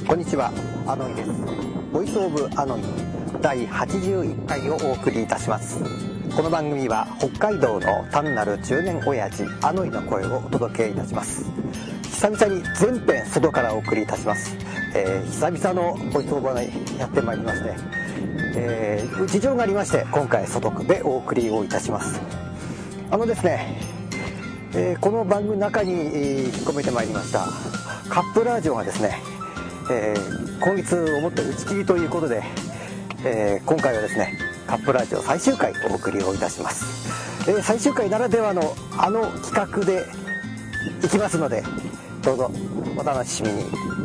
こんにちは、アノイです。ボイスオブアノイ第81回をお送りいたします。この番組は北海道の単なる中年親父アノイの声をお届けいたします。久々に全編外からお送りいたします。久々のボイスオブアノイやってまいりまして、事情がありまして今回外でお送りをいたします。ですね、この番組の中に引っ込めてまいりましたカップラジオがですね、今月をもって打ち切りということで、今回はですねカップラジオ最終回お送りをいたします。最終回ならではの企画でいきますので、どうぞお楽しみに。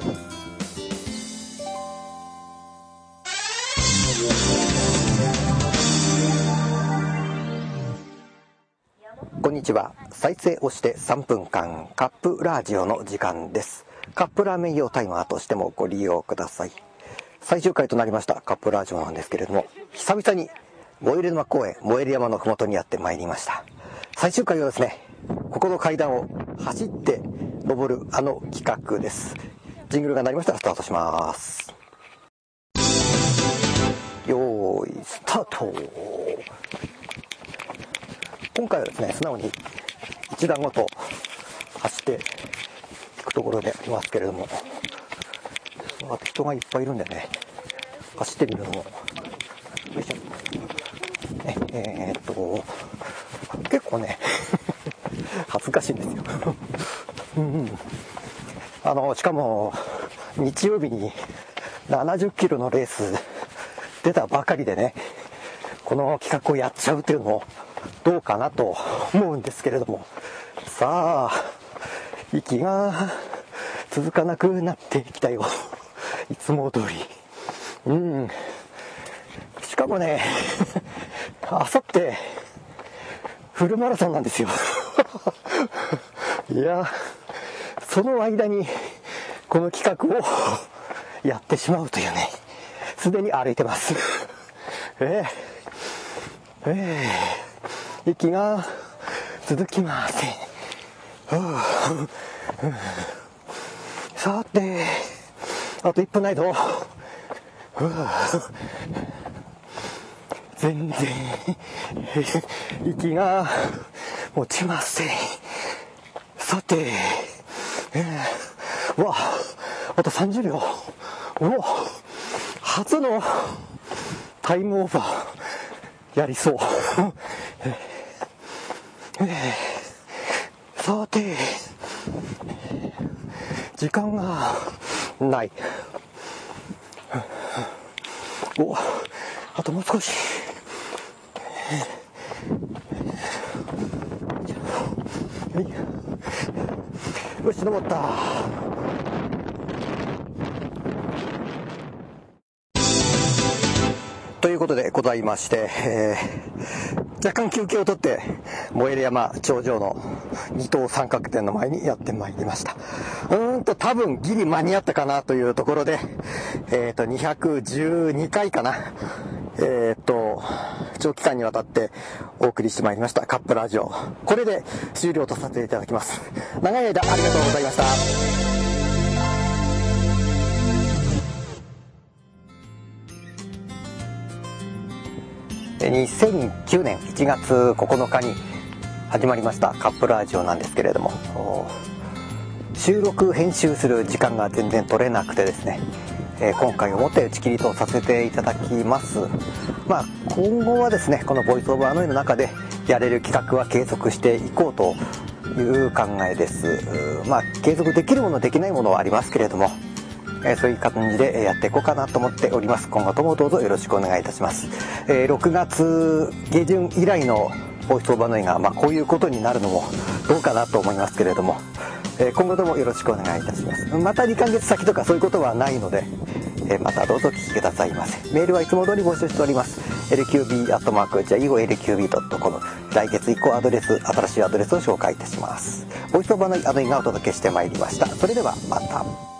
こんにちは。再生をして3分間カップラジオの時間です。カップラーメン用タイマーとしてもご利用ください。最終回となりましたカップラジオなんですけれども、久々に燃入沼公園、燃入山のふもとにやってまいりました。最終回はですね、ここの階段を走って登る企画です。ジングルが鳴りましたらスタートします。よーいスタート。今回はですね、素直に一段ごと走っていくところでありますけれども、あと人がいっぱいいるんでね、走ってみるのもよいしょ、結構ね恥ずかしいんですよしかも日曜日に70キロのレース出たばかりでね、この企画をやっちゃうっていうのもどうかなと思うんですけれども、さあ息が続かなくなってきたよいつも通り。しかもねあさってフルマラソンなんですよいや、その間にこの企画をやってしまうというね、すでに歩いてます息が続きません。さてあと1分ないぞ。全然息が持ちません。さてあと30秒。初のタイムオーバーやりそうさて時間がない。あともう少し。よし、登った。ということでございまして、若干休憩をとって燃える山頂上の二等三角点の前にやってまいりました。多分ギリ間に合ったかなというところで、212回かな、長期間にわたってお送りしてまいりましたカップラジオ、これで終了とさせていただきます。長い間ありがとうございました。2009年1月9日に始まりましたカップラジオなんですけれども、収録編集する時間が全然取れなくてですね、今回をもって打ち切りとさせていただきます。今後はですね、このボイスオブアノイの中でやれる企画は継続していこうという考えです。継続できるものできないものはありますけれども、そういう感じでやっていこうかなと思っております。今後ともどうぞよろしくお願いいたします。6月下旬以来のボイスオブアノイが、こういうことになるのもどうかなと思いますけれども、今後ともよろしくお願いいたします。また2ヶ月先とかそういうことはないので、またどうぞお聞きくださいませ。メールはいつも通り募集しております。lqb@jaigo.lqb.com。 来月以降新しいアドレスを紹介いたします。ボイスオブアノイがお届けしてまいりました。それではまた。